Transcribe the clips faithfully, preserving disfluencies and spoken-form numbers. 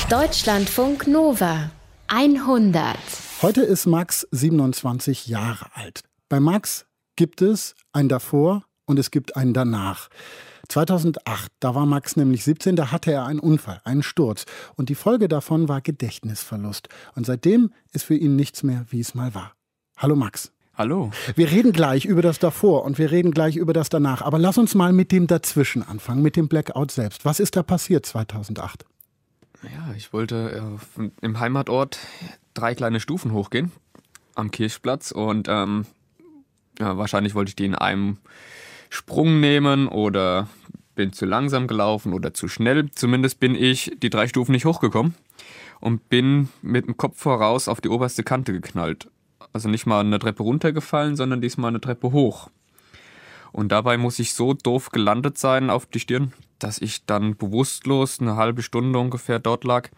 Deutschlandfunk Nova hundert. Heute ist Max siebenundzwanzig Jahre alt. Bei Max gibt es ein Davor und es gibt ein Danach. zweitausendacht, da war Max nämlich siebzehn, da hatte er einen Unfall, einen Sturz. Und die Folge davon war Gedächtnisverlust. Und seitdem ist für ihn nichts mehr, wie es mal war. Hallo Max. Hallo. Wir reden gleich über das Davor und wir reden gleich über das Danach. Aber lass uns mal mit dem Dazwischen anfangen, mit dem Blackout selbst. Was ist da passiert zweitausendacht? Ja, ich wollte äh, im Heimatort drei kleine Stufen hochgehen am Kirchplatz und ähm, ja, wahrscheinlich wollte ich die in einem Sprung nehmen oder bin zu langsam gelaufen oder zu schnell. Zumindest bin ich die drei Stufen nicht hochgekommen und bin mit dem Kopf voraus auf die oberste Kante geknallt. Also nicht mal eine Treppe runtergefallen, sondern diesmal eine Treppe hoch. Und dabei muss ich so doof gelandet sein auf die Stirn, dass ich dann bewusstlos eine halbe Stunde ungefähr dort lag.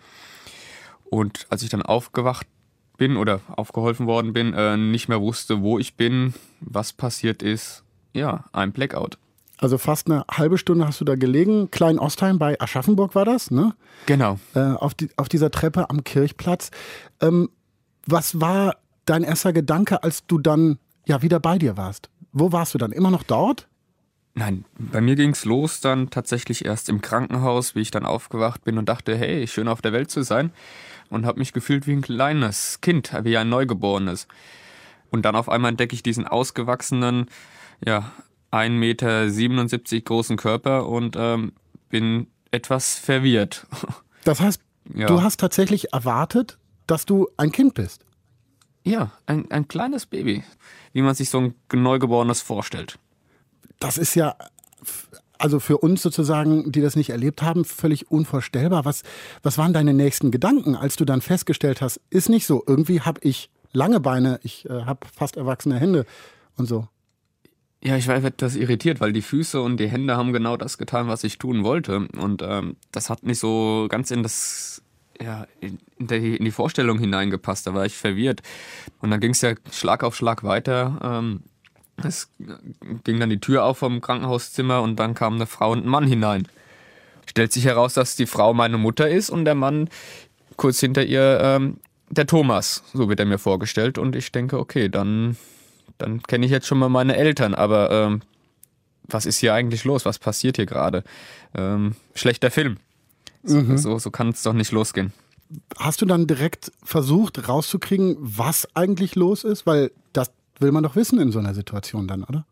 Und als ich dann aufgewacht bin oder aufgeholfen worden bin, äh, nicht mehr wusste, wo ich bin, was passiert ist. Ja, ein Blackout. Also fast eine halbe Stunde hast du da gelegen. Klein-Ostheim bei Aschaffenburg war das, ne? Genau. Äh, auf, die, auf dieser Treppe am Kirchplatz. Ähm, was war dein erster Gedanke, als du dann ja wieder bei dir warst? Wo warst du dann? Immer noch dort? Nein, bei mir ging's los dann tatsächlich erst im Krankenhaus, wie ich dann aufgewacht bin und dachte, hey, schön auf der Welt zu sein. Und habe mich gefühlt wie ein kleines Kind, wie ein Neugeborenes. Und dann auf einmal entdecke ich diesen ausgewachsenen, ja, ein Meter siebenundsiebzig großen Körper und ähm, bin etwas verwirrt. Das heißt, ja. Du hast tatsächlich erwartet, dass du ein Kind bist? Ja, ein, ein kleines Baby, wie man sich so ein Neugeborenes vorstellt. Das ist ja, also für uns sozusagen, die das nicht erlebt haben, völlig unvorstellbar. Was, was waren deine nächsten Gedanken, als du dann festgestellt hast, ist nicht so, irgendwie habe ich lange Beine, ich äh, habe fast erwachsene Hände und so? Ja, ich war etwas irritiert, weil die Füße und die Hände haben genau das getan, was ich tun wollte. Und ähm, das hat nicht so ganz in das... ja, in, die, in die Vorstellung hineingepasst, da war ich verwirrt. Und dann ging es ja Schlag auf Schlag weiter. Ähm, es ging dann die Tür auf vom Krankenhauszimmer und dann kamen eine Frau und ein Mann hinein. Stellt sich heraus, dass die Frau meine Mutter ist und der Mann kurz hinter ihr ähm, der Thomas, so wird er mir vorgestellt. Und ich denke, okay, dann, dann kenne ich jetzt schon mal meine Eltern, aber ähm, was ist hier eigentlich los? Was passiert hier gerade? Ähm, schlechter Film. So, mhm. so, so kann es doch nicht losgehen. Hast du dann direkt versucht rauszukriegen, was eigentlich los ist? Weil das will man doch wissen in so einer Situation dann, oder?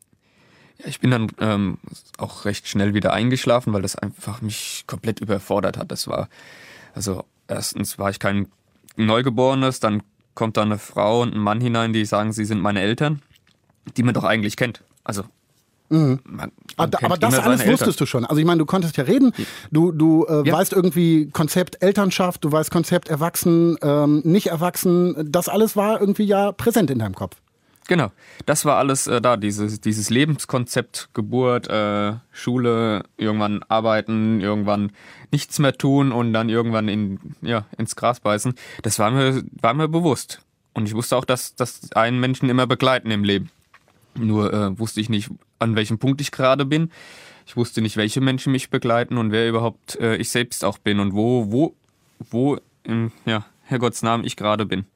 Ja, ich bin dann ähm, auch recht schnell wieder eingeschlafen, weil das einfach mich komplett überfordert hat. Das war, also erstens war ich kein Neugeborenes, dann kommt da eine Frau und ein Mann hinein, die sagen, sie sind meine Eltern, die man doch eigentlich kennt. Also Mhm. Man, man aber das alles wusstest Eltern. Du schon. Also ich meine, du konntest ja reden, du, du äh, ja. weißt irgendwie Konzept Elternschaft, du weißt Konzept Erwachsen, ähm, nicht Erwachsen, das alles war irgendwie ja präsent in deinem Kopf. Genau, das war alles äh, da, dieses, dieses Lebenskonzept, Geburt, äh, Schule, irgendwann arbeiten, irgendwann nichts mehr tun und dann irgendwann in, ja, ins Gras beißen, das war mir, war mir bewusst. Und ich wusste auch, dass, dass einen Menschen immer begleiten im Leben. Nur äh, wusste ich nicht, an welchem Punkt ich gerade bin. Ich wusste nicht, welche Menschen mich begleiten und wer überhaupt äh, ich selbst auch bin und wo, wo, wo in ja, Herrgotts Namen ich gerade bin.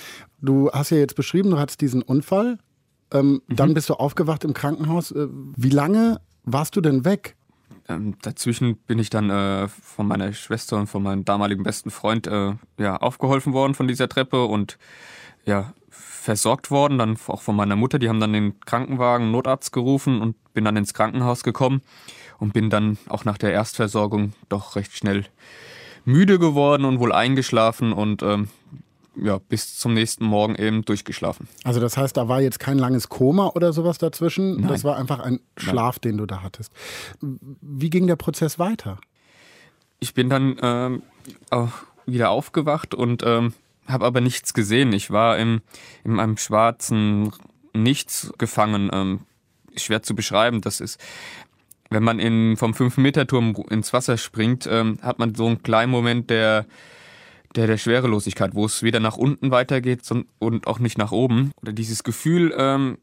Du hast ja jetzt beschrieben, du hattest diesen Unfall. Ähm, mhm. Dann bist du aufgewacht im Krankenhaus. Äh, wie lange warst du denn weg? Ähm, dazwischen bin ich dann äh, von meiner Schwester und von meinem damaligen besten Freund äh, ja, aufgeholfen worden von dieser Treppe und ja, versorgt worden, dann auch von meiner Mutter. Die haben dann den Krankenwagen, Notarzt gerufen und bin dann ins Krankenhaus gekommen und bin dann auch nach der Erstversorgung doch recht schnell müde geworden und wohl eingeschlafen und ähm, ja, bis zum nächsten Morgen eben durchgeschlafen. Also das heißt, da war jetzt kein langes Koma oder sowas dazwischen? Nein. Das war einfach ein Schlaf, Nein. den du da hattest. Wie ging der Prozess weiter? Ich bin dann ähm, auch wieder aufgewacht und ähm, habe aber nichts gesehen. Ich war im, in einem schwarzen Nichts gefangen. Ähm, schwer zu beschreiben. Das ist, wenn man in, vom fünf-Meter-Turm ins Wasser springt, ähm, hat man so einen kleinen Moment der, der, der Schwerelosigkeit, wo es weder nach unten weitergeht und auch nicht nach oben. Oder dieses Gefühl ähm,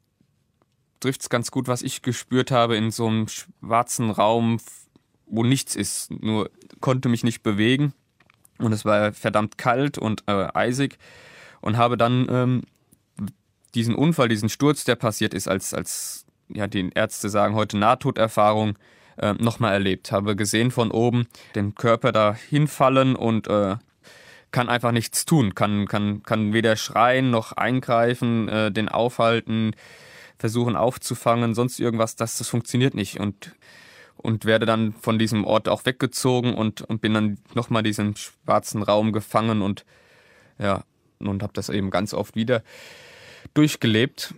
trifft es ganz gut, was ich gespürt habe in so einem schwarzen Raum, wo nichts ist. Nur konnte mich nicht bewegen. und es war verdammt kalt und äh, eisig und habe dann ähm, diesen Unfall, diesen Sturz, der passiert ist, als, als ja, die Ärzte sagen heute Nahtoderfahrung, äh, nochmal erlebt. Habe gesehen von oben den Körper da hinfallen und äh, kann einfach nichts tun, kann, kann, kann weder schreien noch eingreifen, äh, den aufhalten, versuchen aufzufangen, sonst irgendwas, das, das funktioniert nicht. Und, und werde dann von diesem Ort auch weggezogen und, und bin dann nochmal diesen schwarzen Raum gefangen und ja, und habe das eben ganz oft wieder durchgelebt.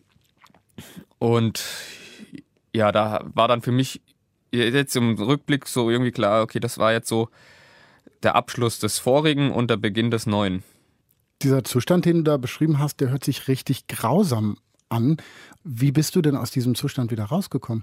Und ja, da war dann für mich jetzt im Rückblick so irgendwie klar, okay, das war jetzt so der Abschluss des Vorigen und der Beginn des Neuen. Dieser Zustand, den du da beschrieben hast, der hört sich richtig grausam an. Wie bist du denn aus diesem Zustand wieder rausgekommen?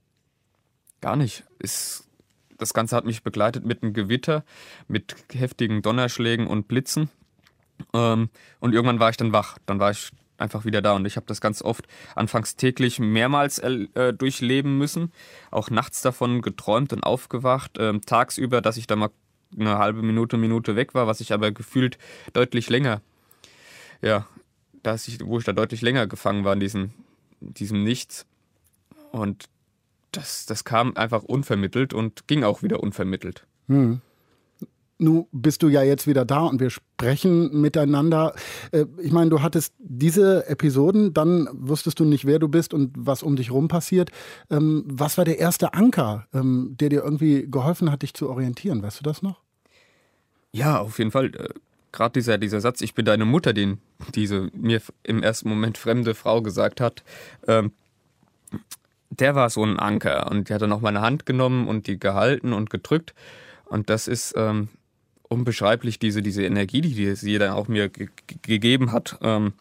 Gar nicht. Es, das Ganze hat mich begleitet mit einem Gewitter, mit heftigen Donnerschlägen und Blitzen. Ähm, und irgendwann war ich dann wach. Dann war ich einfach wieder da. Und ich habe das ganz oft anfangs täglich mehrmals äh, durchleben müssen. Auch nachts davon geträumt und aufgewacht. Ähm, tagsüber, dass ich da mal eine halbe Minute, Minute weg war, was ich aber gefühlt deutlich länger, ja, dass ich, wo ich da deutlich länger gefangen war in diesem, diesem Nichts. Und das, das kam einfach unvermittelt und ging auch wieder unvermittelt. Hm. Nun bist du ja jetzt wieder da und wir sprechen miteinander. Ich meine, du hattest diese Episoden, dann wusstest du nicht, wer du bist und was um dich rum passiert. Was war der erste Anker, der dir irgendwie geholfen hat, dich zu orientieren? Weißt du das noch? Ja, auf jeden Fall. Gerade dieser, dieser Satz, ich bin deine Mutter, den diese mir im ersten Moment fremde Frau gesagt hat, ähm, der war so ein Anker. Und die hat dann auch meine Hand genommen und die gehalten und gedrückt. Und das ist ähm, unbeschreiblich, diese, diese Energie, die sie dann auch mir ge- gegeben hat, ähm,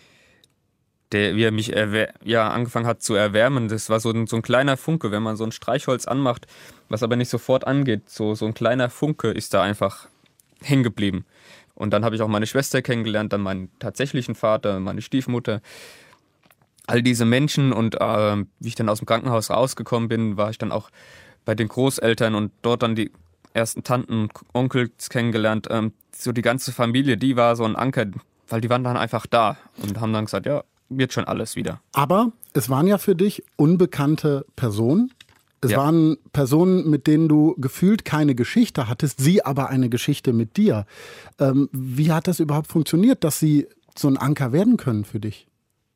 der, wie er mich erwär- ja, angefangen hat zu erwärmen. Das war so ein, so ein kleiner Funke, wenn man so ein Streichholz anmacht, was aber nicht sofort angeht. So, so ein kleiner Funke ist da einfach hängen geblieben. Und dann habe ich auch meine Schwester kennengelernt, dann meinen tatsächlichen Vater, meine Stiefmutter. All diese Menschen und äh, wie ich dann aus dem Krankenhaus rausgekommen bin, war ich dann auch bei den Großeltern und dort dann die ersten Tanten und Onkels kennengelernt. Ähm, so die ganze Familie, die war so ein Anker, weil die waren dann einfach da und haben dann gesagt, ja, wird schon alles wieder. Aber es waren ja für dich unbekannte Personen. Es ja. waren Personen, mit denen du gefühlt keine Geschichte hattest, sie aber eine Geschichte mit dir. Ähm, wie hat das überhaupt funktioniert, dass sie so ein Anker werden können für dich?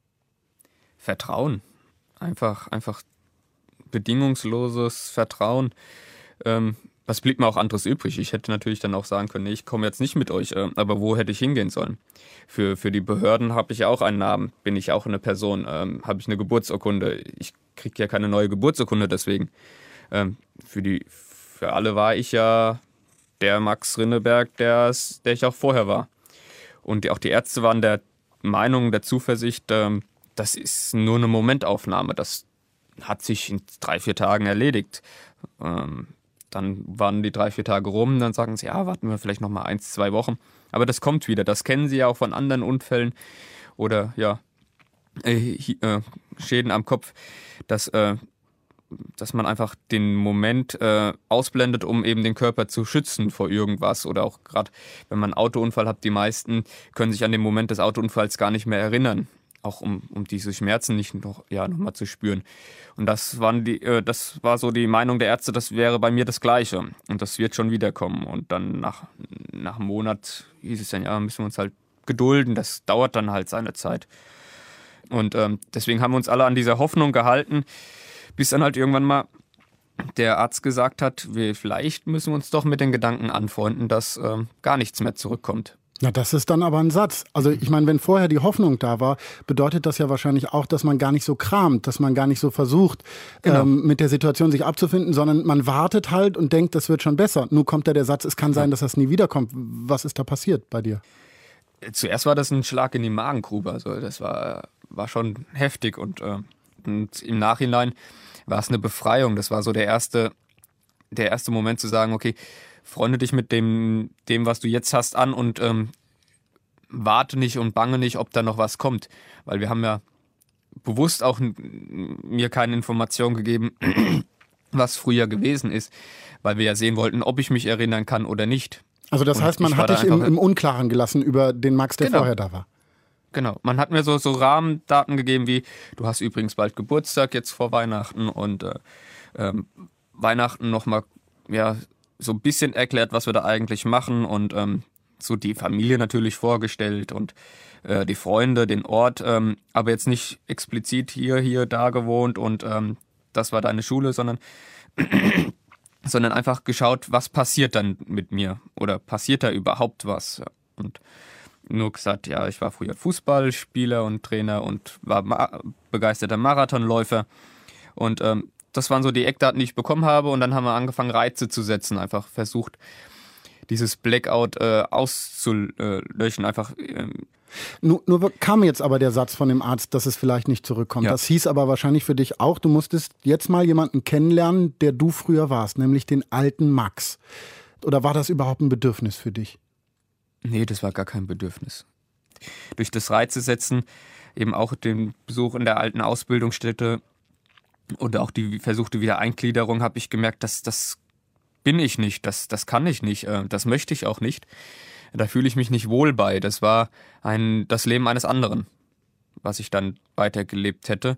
Vertrauen. Einfach, einfach bedingungsloses Vertrauen. Ähm, was blieb mir auch anderes übrig? Ich hätte natürlich dann auch sagen können, nee, ich komme jetzt nicht mit euch, äh, aber wo hätte ich hingehen sollen? Für, für die Behörden habe ich ja auch einen Namen, bin ich auch eine Person, ähm, habe ich eine Geburtsurkunde. Ich kriege ja keine neue Geburtsurkunde deswegen. Ähm, für, die, für alle war ich ja der Max Rinneberg, der, der ich auch vorher war. Und die, auch die Ärzte waren der Meinung, der Zuversicht, ähm, das ist nur eine Momentaufnahme. Das hat sich in drei, vier Tagen erledigt. Ähm, dann waren die drei, vier Tage rum, dann sagen sie, ja, warten wir vielleicht noch mal eins, zwei Wochen. Aber das kommt wieder. Das kennen sie ja auch von anderen Unfällen oder ja, äh, äh, Schäden am Kopf, dass, äh, dass man einfach den Moment äh, ausblendet, um eben den Körper zu schützen vor irgendwas. Oder auch gerade, wenn man einen Autounfall hat, die meisten können sich an den Moment des Autounfalls gar nicht mehr erinnern. Auch um, um diese Schmerzen nicht noch, ja, noch mal zu spüren. Und das, waren die, äh, das war so die Meinung der Ärzte, das wäre bei mir das Gleiche. Und das wird schon wiederkommen. Und dann nach, nach einem Monat hieß es dann, ja, müssen wir uns halt gedulden. Das dauert dann halt seine Zeit. Und ähm, deswegen haben wir uns alle an dieser Hoffnung gehalten, bis dann halt irgendwann mal der Arzt gesagt hat, wir, vielleicht müssen wir uns doch mit den Gedanken anfreunden, dass ähm, gar nichts mehr zurückkommt. Na, das ist dann aber ein Satz. Also ich meine, wenn vorher die Hoffnung da war, bedeutet das ja wahrscheinlich auch, dass man gar nicht so kramt, dass man gar nicht so versucht, genau. ähm, mit der Situation sich abzufinden, sondern man wartet halt und denkt, das wird schon besser. Nur kommt da der Satz, es kann sein, dass das nie wiederkommt. Was ist da passiert bei dir? Zuerst war das ein Schlag in die Magengrube. Also das war, war schon heftig und, äh, und im Nachhinein war es eine Befreiung. Das war so der erste, der erste Moment zu sagen, okay, freunde dich mit dem, dem, was du jetzt hast, an und ähm, warte nicht und bange nicht, ob da noch was kommt. Weil wir haben ja bewusst auch mir keine Information gegeben, was früher gewesen ist, weil wir ja sehen wollten, ob ich mich erinnern kann oder nicht. Also das Und heißt, man ich war hat da dich im, einfach- im Unklaren gelassen über den Max, der Genau. vorher da war. Genau, man hat mir so, so Rahmendaten gegeben wie, du hast übrigens bald Geburtstag jetzt vor Weihnachten und äh, ähm, Weihnachten nochmal ja, so ein bisschen erklärt, was wir da eigentlich machen und ähm, so die Familie natürlich vorgestellt und äh, die Freunde, den Ort, ähm, aber jetzt nicht explizit hier, hier, da gewohnt und ähm, das war deine Schule, sondern, sondern einfach geschaut, was passiert dann mit mir oder passiert da überhaupt was und nur gesagt, ja, ich war früher Fußballspieler und Trainer und war ma- begeisterter Marathonläufer. Und ähm, das waren so die Eckdaten, die ich bekommen habe. Und dann haben wir angefangen, Reize zu setzen. Einfach versucht, dieses Blackout äh, auszulöschen. Einfach, ähm, Nur, nur kam jetzt aber der Satz von dem Arzt, dass es vielleicht nicht zurückkommt. Ja. Das hieß aber wahrscheinlich für dich auch, du musstest jetzt mal jemanden kennenlernen, der du früher warst, nämlich den alten Max. Oder war das überhaupt ein Bedürfnis für dich? nee, das war gar kein Bedürfnis. Durch das Reize setzen, eben auch den Besuch in der alten Ausbildungsstätte und auch die versuchte Wiedereingliederung, habe ich gemerkt, dass das bin ich nicht, das, das kann ich nicht, äh, das möchte ich auch nicht. Da fühle ich mich nicht wohl bei. Das war ein, das Leben eines anderen, was ich dann weitergelebt hätte.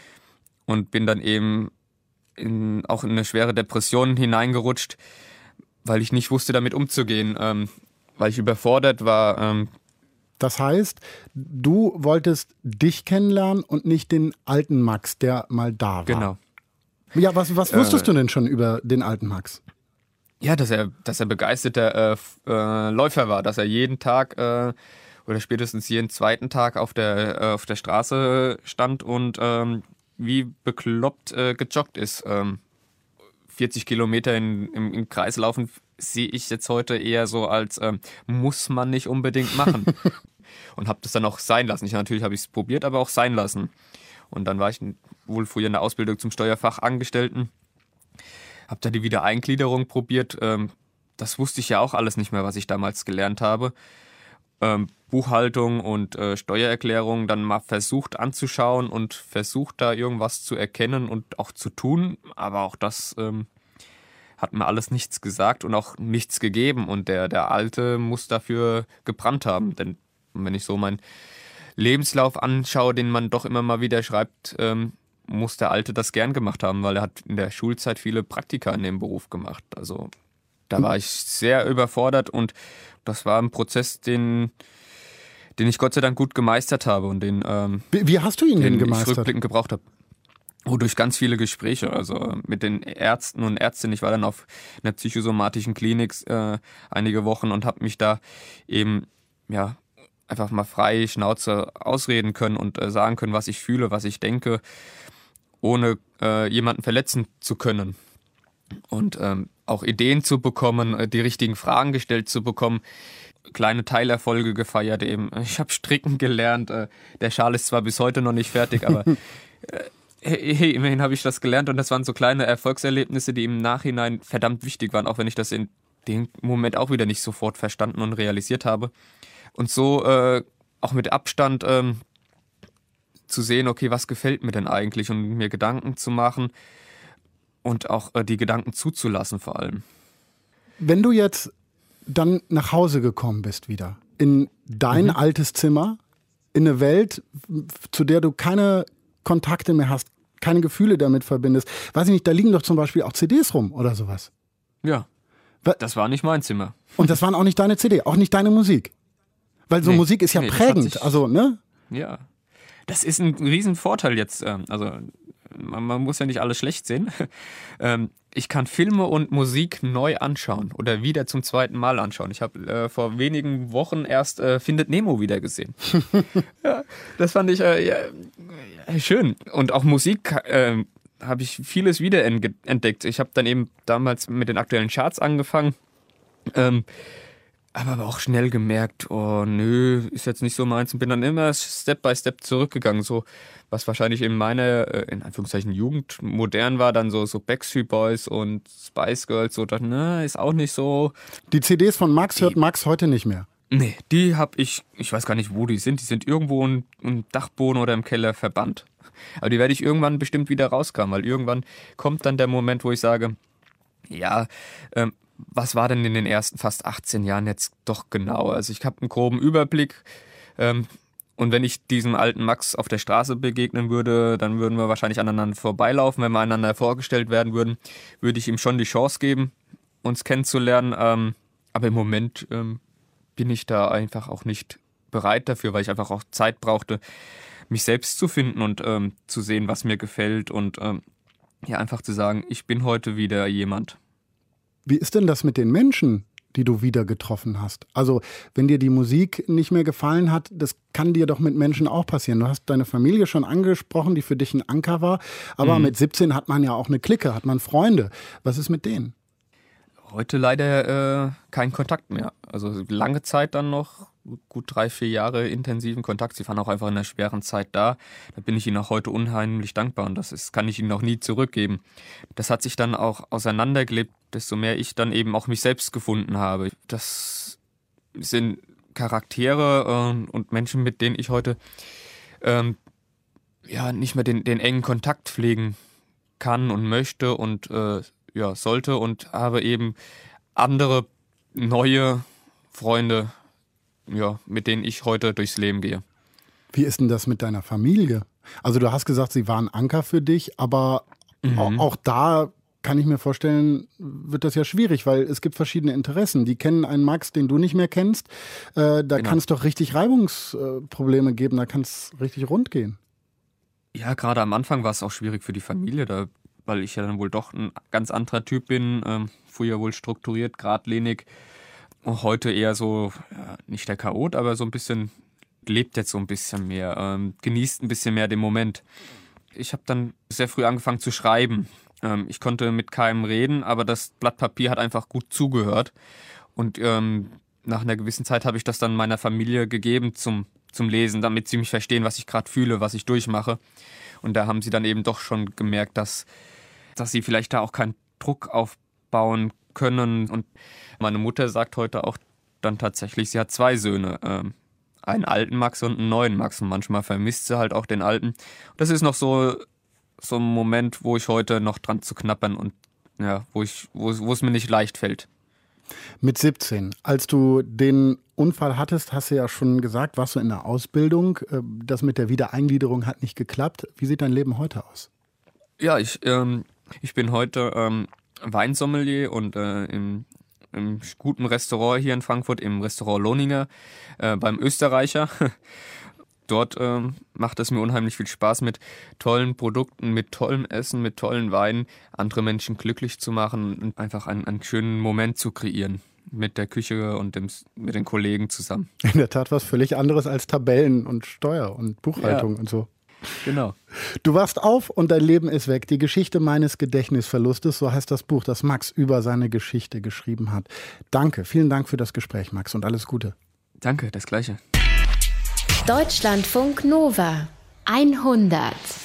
Und bin dann eben in, auch in eine schwere Depression hineingerutscht, weil ich nicht wusste, damit umzugehen, ähm, weil ich überfordert war. Ähm, Das heißt, du wolltest dich kennenlernen und nicht den alten Max, der mal da war. genau. Ja, was, was wusstest du denn schon über den alten Max? Ja, dass er, dass er begeisterter äh, f- äh, Läufer war, dass er jeden Tag äh, oder spätestens jeden zweiten Tag auf der, äh, auf der Straße stand und ähm, wie bekloppt äh, gejoggt ist. Ähm, vierzig Kilometer in, im, im Kreis laufen sehe ich jetzt heute eher so als ähm, muss man nicht unbedingt machen. Und habe das dann auch sein lassen. Ich, natürlich habe ich es probiert, aber auch sein lassen. Und dann war ich wohl früher in der Ausbildung zum Steuerfachangestellten. Habe da die Wiedereingliederung probiert. Ähm, das wusste ich ja auch alles nicht mehr, was ich damals gelernt habe. Ähm, Buchhaltung und äh, Steuererklärung dann mal versucht anzuschauen und versucht da irgendwas zu erkennen und auch zu tun. Aber auch das ähm, hat mir alles nichts gesagt und auch nichts gegeben. Und der, der Alte muss dafür gebrannt haben. Denn wenn ich so meinen Lebenslauf anschaue, den man doch immer mal wieder schreibt, ähm, muss der Alte das gern gemacht haben, weil er hat in der Schulzeit viele Praktika in dem Beruf gemacht. Also da war ich sehr überfordert und das war ein Prozess, den, den ich Gott sei Dank gut gemeistert habe und den, ähm, Wie, wie hast du ihn denn den ich gemeistert? rückblickend gebraucht habe. Oh, durch ganz viele Gespräche, also mit den Ärzten und Ärztinnen. Ich war dann auf einer psychosomatischen Klinik äh, einige Wochen und habe mich da eben ja einfach mal frei Schnauze ausreden können und äh, sagen können, was ich fühle, was ich denke, ohne äh, jemanden verletzen zu können. Und ähm, auch Ideen zu bekommen, äh, die richtigen Fragen gestellt zu bekommen, kleine Teilerfolge gefeiert eben. Ich habe stricken gelernt, äh, der Schal ist zwar bis heute noch nicht fertig, aber äh, hey, hey, immerhin habe ich das gelernt und das waren so kleine Erfolgserlebnisse, die im Nachhinein verdammt wichtig waren, auch wenn ich das in dem Moment auch wieder nicht sofort verstanden und realisiert habe. Und so äh, auch mit Abstand ähm, zu sehen, okay, was gefällt mir denn eigentlich und mir Gedanken zu machen und auch äh, die Gedanken zuzulassen vor allem. Wenn du jetzt dann nach Hause gekommen bist wieder, in dein Mhm. altes Zimmer, in eine Welt, zu der du keine Kontakte mehr hast, keine Gefühle damit verbindest, weiß ich nicht, da liegen doch zum Beispiel auch C Ds rum oder sowas. Ja, Wa- das war nicht mein Zimmer. Und das waren auch nicht deine C D, auch nicht deine Musik. Weil so Nee, Musik ist ja nee, das prägend, hat sich- also, ne? Ja, das ist ein Riesenvorteil jetzt. ähm, Also man, man muss ja nicht alles schlecht sehen. Ähm, Ich kann Filme und Musik neu anschauen oder wieder zum zweiten Mal anschauen. Ich habe äh, vor wenigen Wochen erst äh, Findet Nemo wieder gesehen. Ja, das fand ich äh, ja, ja, schön. Und auch Musik äh, habe ich vieles wieder entdeckt. Ich habe dann eben damals mit den aktuellen Charts angefangen. Ähm, habe aber auch schnell gemerkt, oh nö, ist jetzt nicht so meins und bin dann immer Step by Step zurückgegangen, so was wahrscheinlich in meiner, äh, in Anführungszeichen, Jugend modern war, dann so, so Backstreet Boys und Spice Girls, so, dachte, na, ist auch nicht so. Die C Ds von Max hört Max heute nicht mehr. Nee, die habe ich, ich weiß gar nicht, wo die sind, die sind irgendwo im, im Dachboden oder im Keller verbannt. Aber die werde ich irgendwann bestimmt wieder rauskramen, weil irgendwann kommt dann der Moment, wo ich sage, ja, ähm, was war denn in den ersten fast achtzehn Jahren jetzt doch genau? Also ich habe einen groben Überblick. Ähm, und wenn ich diesem alten Max auf der Straße begegnen würde, dann würden wir wahrscheinlich aneinander vorbeilaufen. Wenn wir einander vorgestellt werden würden, würde ich ihm schon die Chance geben, uns kennenzulernen. Ähm, aber im Moment ähm, bin ich da einfach auch nicht bereit dafür, weil ich einfach auch Zeit brauchte, mich selbst zu finden und ähm, zu sehen, was mir gefällt und ähm, ja, einfach zu sagen, ich bin heute wieder jemand. Wie ist denn das mit den Menschen, die du wieder getroffen hast? Also, wenn dir die Musik nicht mehr gefallen hat, das kann dir doch mit Menschen auch passieren. Du hast deine Familie schon angesprochen, die für dich ein Anker war, aber mhm. mit siebzehn hat man ja auch eine Clique, hat man Freunde. Was ist mit denen? Heute leider äh, kein Kontakt mehr. Also lange Zeit dann noch, gut drei, vier Jahre intensiven Kontakt. Sie waren auch einfach in einer schweren Zeit da. Da bin ich ihnen auch heute unheimlich dankbar und das ist, kann ich ihnen auch nie zurückgeben. Das hat sich dann auch auseinandergelebt, desto mehr ich dann eben auch mich selbst gefunden habe. Das sind Charaktere äh, und Menschen, mit denen ich heute ähm, ja nicht mehr den, den engen Kontakt pflegen kann und möchte und äh, ja, sollte und habe eben andere neue Freunde, ja, mit denen ich heute durchs Leben gehe. Wie ist denn das mit deiner Familie? Also du hast gesagt, sie waren Anker für dich, aber mhm. auch, auch da kann ich mir vorstellen, wird das ja schwierig, weil es gibt verschiedene Interessen. Die kennen einen Max, den du nicht mehr kennst. Äh, da genau. kann es doch richtig Reibungsprobleme geben, da kann es richtig rund gehen. Ja, gerade am Anfang war es auch schwierig für die Familie, da weil ich ja dann wohl doch ein ganz anderer Typ bin, ähm, früher wohl strukturiert, geradlinig, heute eher so, ja, nicht der Chaot, aber so ein bisschen, lebt jetzt so ein bisschen mehr, ähm, genießt ein bisschen mehr den Moment. Ich habe dann sehr früh angefangen zu schreiben. Ähm, ich konnte mit keinem reden, aber das Blatt Papier hat einfach gut zugehört und ähm, nach einer gewissen Zeit habe ich das dann meiner Familie gegeben zum, zum Lesen, damit sie mich verstehen, was ich gerade fühle, was ich durchmache. Und da haben sie dann eben doch schon gemerkt, dass dass sie vielleicht da auch keinen Druck aufbauen können. Und meine Mutter sagt heute auch dann tatsächlich, sie hat zwei Söhne, ähm, einen alten Max und einen neuen Max. Und manchmal vermisst sie halt auch den alten. Das ist noch so, so ein Moment, wo ich heute noch dran zu knappern und ja, wo ich, wo, wo es mir nicht leicht fällt. Mit siebzehn, als du den Unfall hattest, hast du ja schon gesagt, warst du in der Ausbildung. Das mit der Wiedereingliederung hat nicht geklappt. Wie sieht dein Leben heute aus? Ja, ich, ähm, ich bin heute ähm, Weinsommelier und äh, im, im guten Restaurant hier in Frankfurt, im Restaurant Lohninger, äh, beim Österreicher. Dort ähm, macht es mir unheimlich viel Spaß, mit tollen Produkten, mit tollem Essen, mit tollen Weinen andere Menschen glücklich zu machen und einfach einen, einen schönen Moment zu kreieren mit der Küche und dem, mit den Kollegen zusammen. In der Tat was völlig anderes als Tabellen und Steuer und Buchhaltung ja. und so. Genau. Du wachst auf und dein Leben ist weg. Die Geschichte meines Gedächtnisverlustes, so heißt das Buch, das Max über seine Geschichte geschrieben hat. Danke, vielen Dank für das Gespräch, Max, und alles Gute. Danke, das Gleiche. Deutschlandfunk Nova hundert.